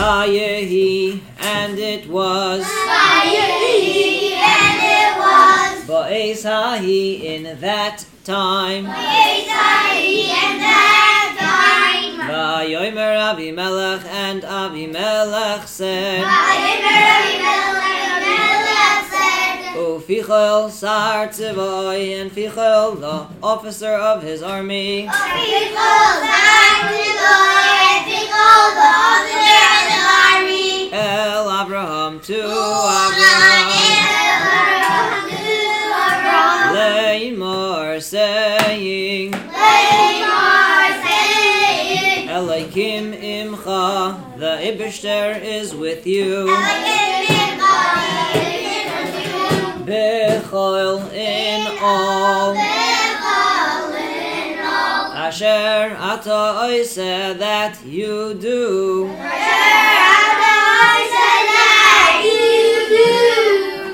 Vayehi, and it was. Vayehi, and it was. Ba'es hahi, in that time. Ba'es hahi, in that time. Vayomer Avimelech, and Avimelech said. Vayomer Avimelech said. Ufichol sar tzivoi, and Fichol, the officer of his army. Ufichol sar tzivoi, and Fichol, the officer of the army. El Abraham to Abraham. Leimor saying. Elohim imcha, the Ibishter is with you. Bechol in all. Asher ata oiseh, that you do.